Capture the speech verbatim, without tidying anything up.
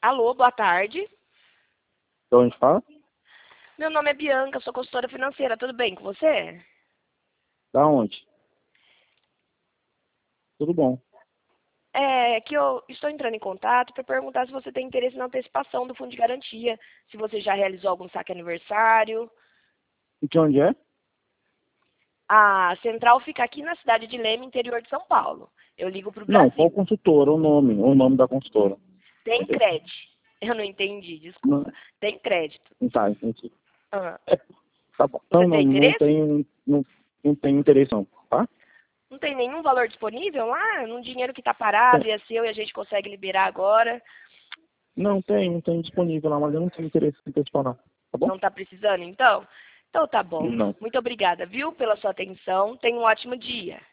Alô, boa tarde. De onde fala? Meu nome é Bianca, sou consultora financeira. Tudo bem com você? Da onde? Tudo bom. É que eu estou entrando em contato para perguntar se você tem interesse na antecipação do fundo de garantia, se você já realizou algum saque aniversário. E de onde é? A central fica aqui na cidade de Leme, interior de São Paulo. Eu ligo para o Não, qual Brasil. consultora? O nome, o nome da consultora. Tem crédito. Eu não entendi, Não, desculpa. Tem crédito. não tá, entendi. Ah, É, tá bom. você Então não, tem não interesse? tenho, não, não tenho interesse não, tá? Não tem nenhum valor disponível lá? Num dinheiro que está parado Tem. e é seu e a gente consegue liberar agora? Não tem, não tem disponível lá, mas eu não tenho interesse em antecipar não, tá bom? Não está precisando, então? Então tá bom. Não. Muito obrigada, viu, pela sua atenção. Tenha um ótimo dia.